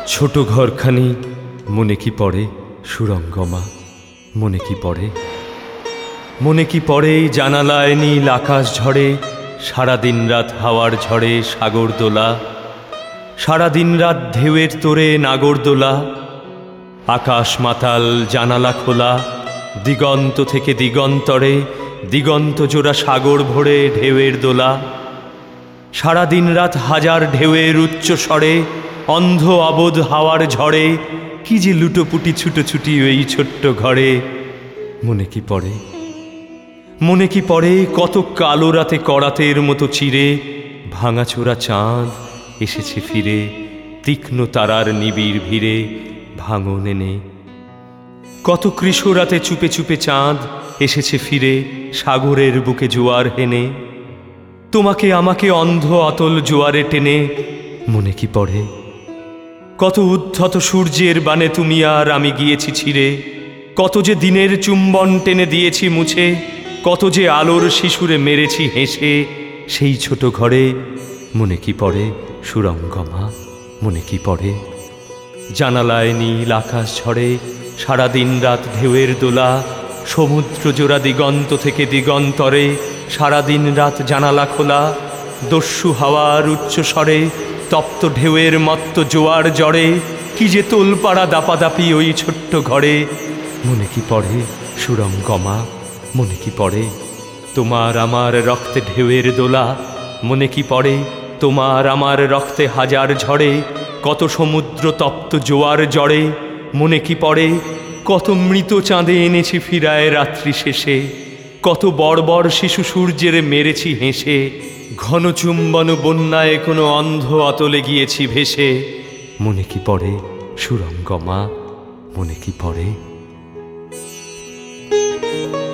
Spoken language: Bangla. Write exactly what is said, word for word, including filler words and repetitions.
ছোট ঘরখানি মনে কি পড়ে সুরঙ্গমা, মনে কি পড়ে, মনে কি পড়ে জানালায় নীল আকাশ ঝরে, সারাদিন রাত হাওয়ার ঝড়ে সাগর দোলা, সারাদিন রাত ঢেউয়ের তোরে নাগরদোলা, আকাশ মাতাল জানালা খোলা, দিগন্ত থেকে দিগন্তরে দিগন্ত জোড়া সাগর ভরে ঢেউয়ের দোলা, সারাদিন রাত হাজার ঢেউয়ের উচ্চ স্বরে, অন্ধ অবোধ হাওয়ার ঝড়ে কি যে লুটোপুটি ছুটোছুটি ওই ছোট্ট ঘরে, মনে কি পড়ে, মনে কি পড়ে কত কালো রাতে করাতের মতো চিরে ভাঙাচোরা চাঁদ এসেছে ফিরে, তীক্ষ্ণ তারার নিবিড় ভিড়ে ভাঙন এনে, কত কৃষ্ণরাতে চুপে চুপে চাঁদ এসেছে ফিরে সাগরের বুকে জোয়ার হেনে, তোমাকে আমাকে অন্ধ অতল জোয়ারে টেনে, মনে কি পড়ে কত উদ্ধত সূর্যের বানে তুমি আর আমি গিয়েছি ছিঁড়ে, কত যে দিনের চুম্বন টেনে দিয়েছি মুছে, কত যে আলোর শিশুরে মেরেছি হেসে সেই ছোট ঘরে, মনে কি পড়ে সুরঙ্গমা, মনে কি পড়ে, জানালায় নীল আকাশ ঝরে, সারাদিন রাত ঢেউয়ের দোলা, সমুদ্র জোড়া দিগন্ত থেকে দিগন্তরে সারাদিন রাত জানালা খোলা, দস্যু হাওয়ার উচ্চ স্বরে তপ্ত ঢেউয়ের মত্ত জোয়ার জড়ে কি যে তোলপাড়া দাপাদাপি ওই ছোট্ট ঘরে, মনে কি পড়ে সুরঙ্গমা, মনে কি পড়ে তোমার আমার রক্তে ঢেউয়ের দোলা, মনে কি পড়ে তোমার আমার রক্তে হাজার ঝড়ে কত সমুদ্র তপ্ত জোয়ার জড়ে, মনে কি পড়ে কত মৃত চাঁদে এনেছি ফিরায় রাত্রি শেষে, কত বর্বর শিশু সূর্যের মেরেছি হেসে, ঘন চুম্বন বন্যায় কোনো অন্ধ অতলে গিয়েছি ভেসে, মনে কি পড়ে সুরঙ্গমা, মনে কি পড়ে।